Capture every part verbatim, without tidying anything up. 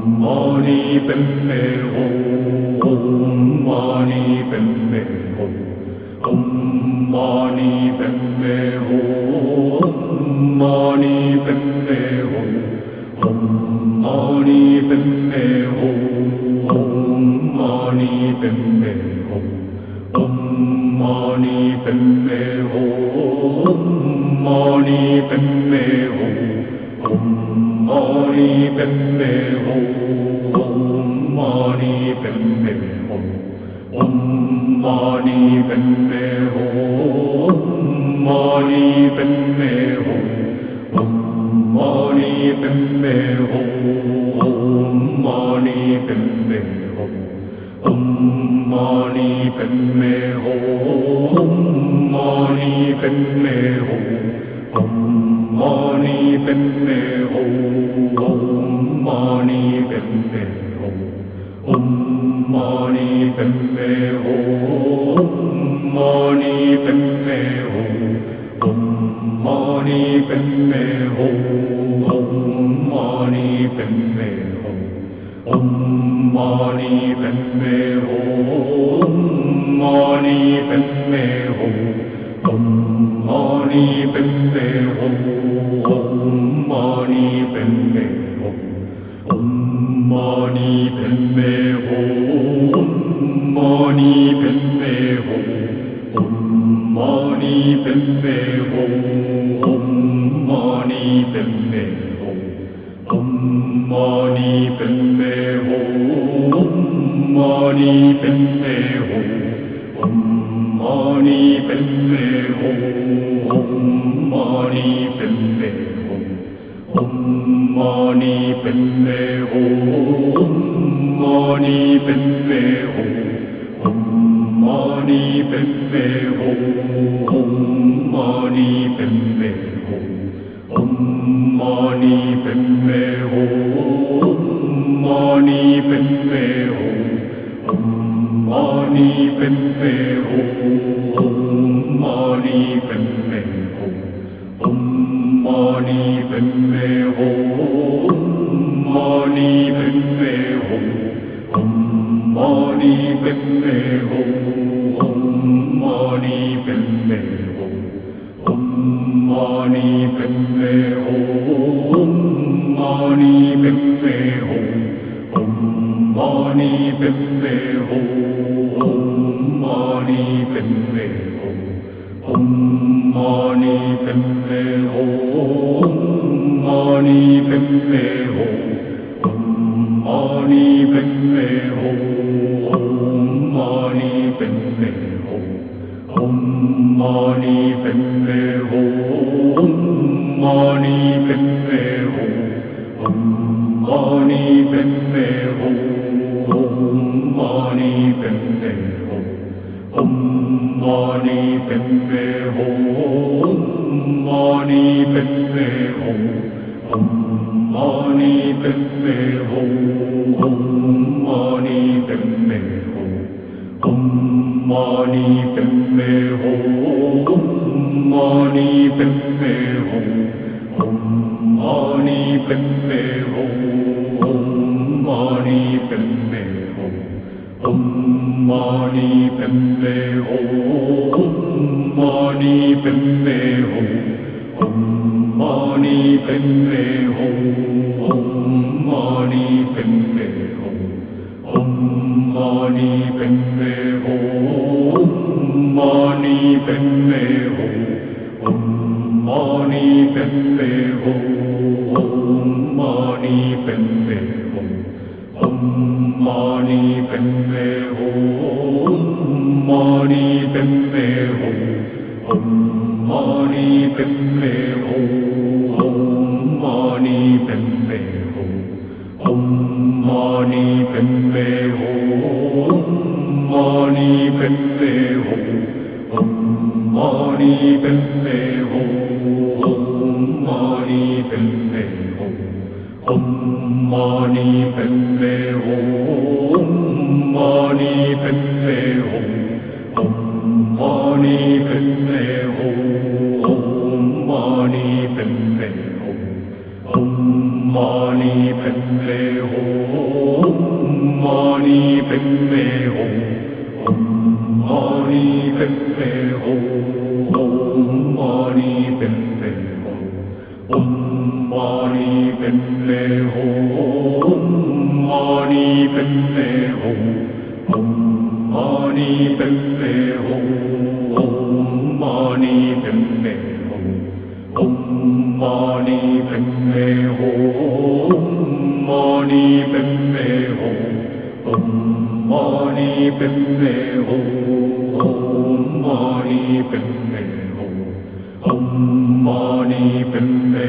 mani padme hum, om mani padme hum, om mani padme hum, mani padme hum, om mani padme hum, om mani padme hum, om mani padme hum, mani padme hum, om mani padme hum, om mani padme hum, om mani padme hum, mani padme hum, om mani padme hum, om mani padme hum, om mani padme hum, mani padme hum, om mani padme hum, om mani padme hum, om mani padme hum, mani padme hum, om mani padme hum, om mani padme hum, om mani padme hum, mani padme hum, om mani padme hum, om mani padme hum, om mani padme hum, mani padme hum, om mani padme hum, om mani padme hum, om mani padme hum, mani padme hum, om mani padme hum, om mani padme hum, om mani padme hum, mani padme hum, om mani padme hum, om mani padme hum, om mani padme hum, mani padme hum, om mani padme hum, om mani padme hum, om mani padme hum, mani padme hum, om mani padme hum, om mani padme hum, om mani padme hum, mani padme hum, om mani padme hum, om mani padme hum, om mani padme hum, mani padme hum, om mani padme hum, om mani padme hum, om mani padme hum, mani padme hum, om mani padme hum, om mani padme hum, om mani padme hum, mani padme hum, om mani padme hum, om mani padme hum, om mani padme hum, mani padme hum, om mani padme hum, om mani padme hum, om mani padme hum, mani padme hum, om mani padme hum, om mani padme hum, om mani padme hum, mani padme hum, om mani padme hum, om mani padme hum, om mani padme hum, mani padme hum, om mani padme hum, om mani padme hum, om mani padme hum, mani padme hum, om mani padme hum, om mani padme hum, om mani padme hum, mani padme hum, om mani padme hum, om mani padme hum, om mani padme hum, Mani Padme Hum. Om Mani Padme Hum. Om Mani Padme Hum. Om Mani Padme Hum. Om Mani Padme Hum. Om Mani Padme Hum. Om Mani Padme Hum. Om Mani Padme Hum. Mani Padme Hum. Om Mani Padme Hum. Om Mani Padme Hum. Om Mani Padme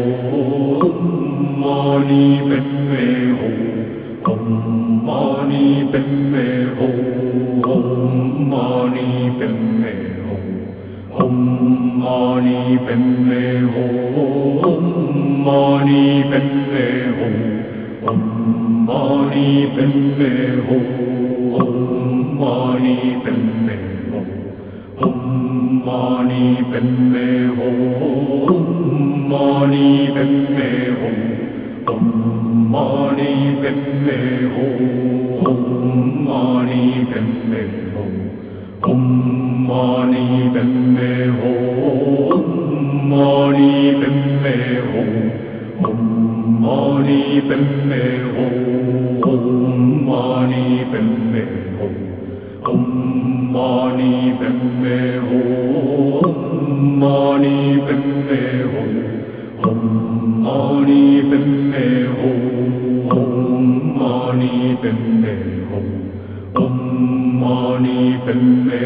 Hum. Mani Padme Hum. Om Mani Padme Hum. Om Mani Padme Hum. Om Mani Padme Hum. Om Mani Padme Hum. Om Mani Padme Hum. Om Mani Padme Hum. Om Mani Padme Hum. Om Mani Padme Hum. Om Mani Padme Hum. Om Mani Padme Hum. Om Mani Padme Hum. Mani Padme Hum. Om Mani Padme Hum. Om Mani Padme Hum. Om Mani Padme Hum. Mani Padme Hum. Om Mani Padme Hum. Om Mani Padme Hum. Om Mani Padme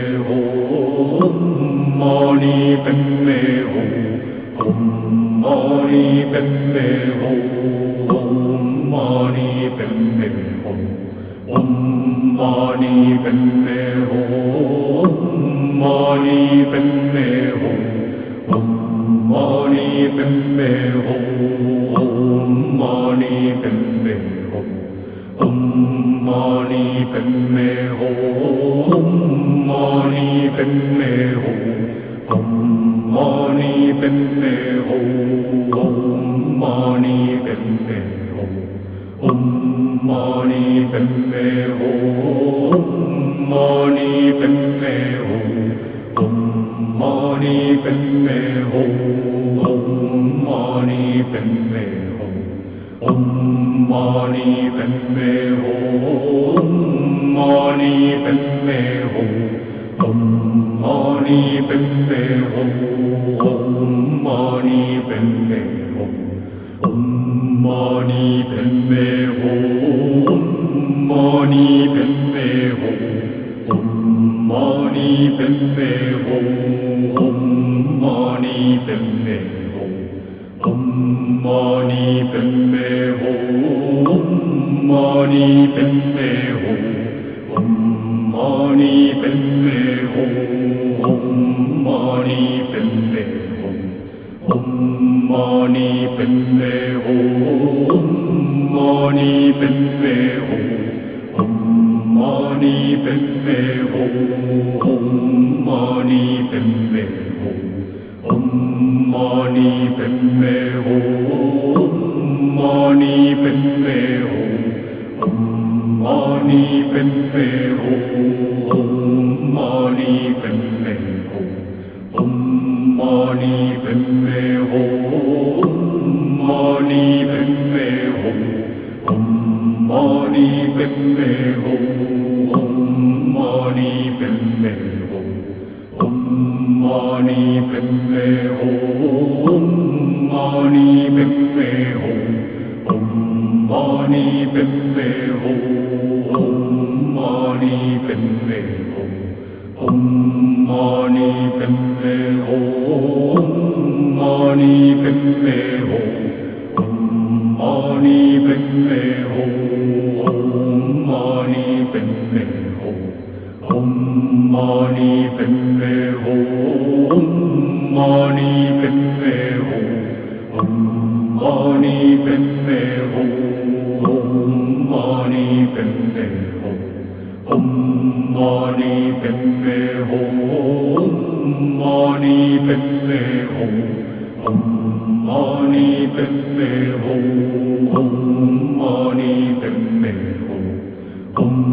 Hum. Mani Padme Hum. Om Mani Padme Hum. Om Mani Padme Hum. Om Mani Padme Hum. Mani Padme Hum. Om Mani Padme Hum. Om Mani Padme Hum. Om Mani Padme Hum. Mani Padme Hum. Om Mani Padme Hum. Om Mani Padme Hum. Om Mani Padme Hum. Mani Padme Hum. Om Mani Padme Hum. Om Mani Padme Hum. Om Mani Padme Hum. Mani Padme Hum. Om Mani Padme Hum. Om Mani Padme Hum. Om Mani Padme Hum. Mani Padme Hum. Om Mani Padme Hum. Om Mani Padme Hum. Om Mani Padme Hum. Mani Padme Hum. Om Mani Padme Hum. Om Mani Padme Hum. Om Mani Padme Hum. Mani Padme Hum. Om Mani Padme Hum. Om Mani Padme Hum. Om Mani Padme Hum. Mani Padme Hum. Om Mani Padme Hum. Om Mani Padme Hum. Om Mani Padme Hum. Mani Padme Hum. Om Mani Padme Hum. Om Mani Padme Hum. Om Mani Padme Hum. Mani Padme Hum. Om Mani Padme Hum. Om Mani Padme Hum. Om Mani Padme Hum. Mani Padme Hum. Om Mani Padme Hum. Om Mani Padme Hum. Om Mani Padme Hum. Mani Padme Hum. Om Mani Padme Hum. Om Mani Padme Hum. Om Mani Padme Hum. Mani Padme Hum. Om Mani Padme Hum. Om Mani Padme Hum. Om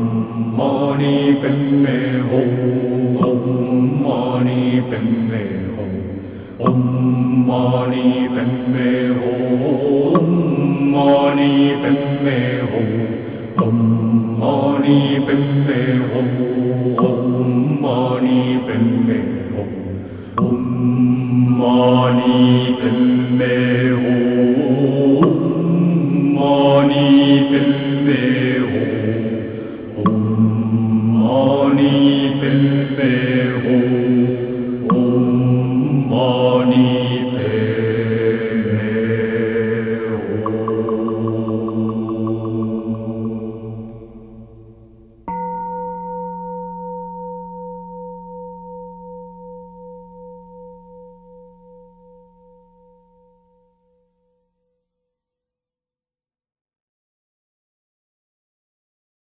Mani Padme Hum. Om Mani Padme Hum. Om Mani Padme Hum. Mani Padme Hum. Om Mani Padme Hum. Om Mani Padme Hum. Om Mani Padme Hum. Mani Padme Hum. Om Mani Padme Hum. Om Mani